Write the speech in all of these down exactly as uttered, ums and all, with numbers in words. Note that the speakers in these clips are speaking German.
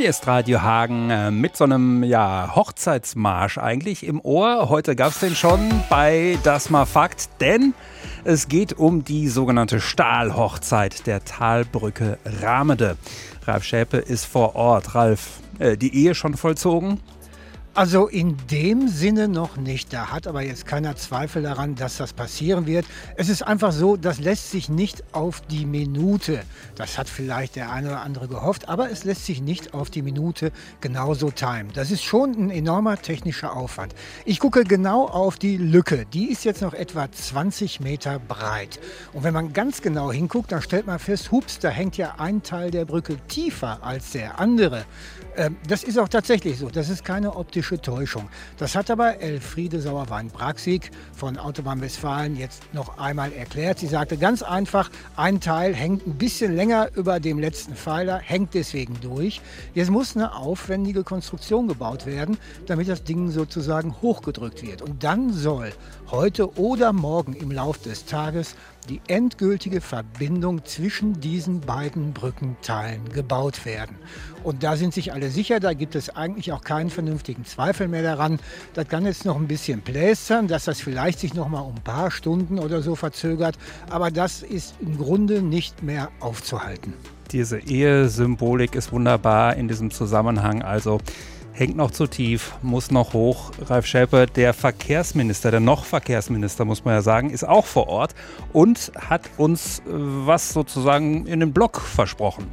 Hier ist Radio Hagen äh, mit so einem ja, Hochzeitsmarsch eigentlich im Ohr. Heute gab es den schon bei Das mal Fakt, denn es geht um die sogenannte Stahlhochzeit der Talbrücke Ramede. Ralf Schäpe ist vor Ort. Ralf, äh, die Ehe schon vollzogen? Also in dem Sinne noch nicht. Da hat aber jetzt keiner Zweifel daran, dass das passieren wird. Es ist einfach so, das lässt sich nicht auf die Minute, das hat vielleicht der eine oder andere gehofft, aber es lässt sich nicht auf die Minute genauso timen. Das ist schon ein enormer technischer Aufwand. Ich gucke genau auf die Lücke. Die ist jetzt noch etwa zwanzig Meter breit. Und wenn man ganz genau hinguckt, dann stellt man fest, hups, da hängt ja ein Teil der Brücke tiefer als der andere. Ähm, das ist auch tatsächlich so. Das ist keine optische Täuschung. Das hat aber Elfriede Sauerwein-Braksig von Autobahn Westfalen jetzt noch einmal erklärt. Sie sagte ganz einfach, ein Teil hängt ein bisschen länger über dem letzten Pfeiler, hängt deswegen durch. Jetzt muss eine aufwendige Konstruktion gebaut werden, damit das Ding sozusagen hochgedrückt wird. Und dann soll heute oder morgen im Lauf des Tages die endgültige Verbindung zwischen diesen beiden Brückenteilen gebaut werden. Und da sind sich alle sicher, da gibt es eigentlich auch keinen vernünftigen Zweifel mehr daran. Das kann jetzt noch ein bisschen plästern, dass das vielleicht sich noch mal um ein paar Stunden oder so verzögert, aber das ist im Grunde nicht mehr aufzuhalten. Diese Ehesymbolik ist wunderbar in diesem Zusammenhang, also hängt noch zu tief, muss noch hoch. Ralf Schäpe, der Verkehrsminister, der noch Verkehrsminister, muss man ja sagen, ist auch vor Ort und hat uns äh, was sozusagen in den Blog versprochen.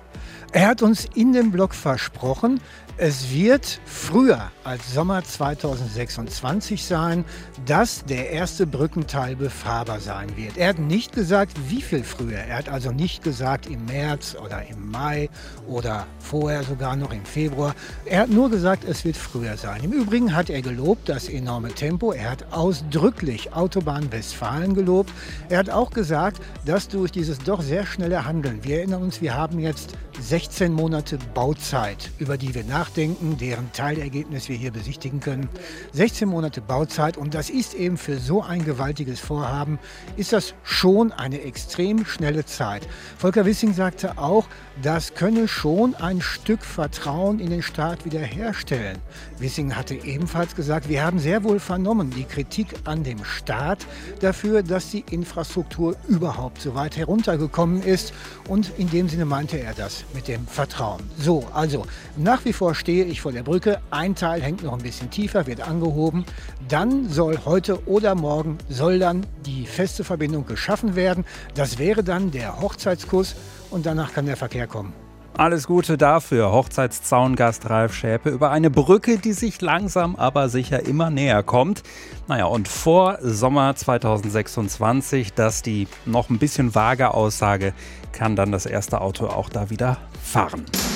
Er hat uns in dem Blog versprochen, es wird früher als Sommer zweitausendsechsundzwanzig sein, dass der erste Brückenteil befahrbar sein wird. Er hat nicht gesagt, wie viel früher. Er hat also nicht gesagt im März oder im Mai oder vorher sogar noch im Februar. Er hat nur gesagt, es wird früher sein. Im Übrigen hat er gelobt das enorme Tempo. Er hat ausdrücklich Autobahn Westfalen gelobt. Er hat auch gesagt, dass durch dieses doch sehr schnelle Handeln, wir erinnern uns, wir haben jetzt sechzehn Monate Bauzeit, über die wir nachdenken, deren Teilergebnis wir hier besichtigen können. sechzehn Monate Bauzeit, und das ist eben für so ein gewaltiges Vorhaben, ist das schon eine extrem schnelle Zeit. Volker Wissing sagte auch, das könne schon ein Stück Vertrauen in den Staat wiederherstellen. Wissing hatte ebenfalls gesagt, wir haben sehr wohl vernommen die Kritik an dem Staat dafür, dass die Infrastruktur überhaupt so weit heruntergekommen ist, und in dem Sinne meinte er das mit dem Vertrauen. So, also nach wie vor stehe ich vor der Brücke. Ein Teil hängt noch ein bisschen tiefer, wird angehoben. Dann soll heute oder morgen soll dann die feste Verbindung geschaffen werden. Das wäre dann der Hochzeitskuss, und danach kann der Verkehr kommen. Alles Gute dafür, Hochzeitszaungast Ralf Schäpe, über eine Brücke, die sich langsam aber sicher immer näher kommt. Naja, und vor Sommer zweitausendsechsundzwanzig, das ist die noch ein bisschen vage Aussage, kann dann das erste Auto auch da wieder fahren.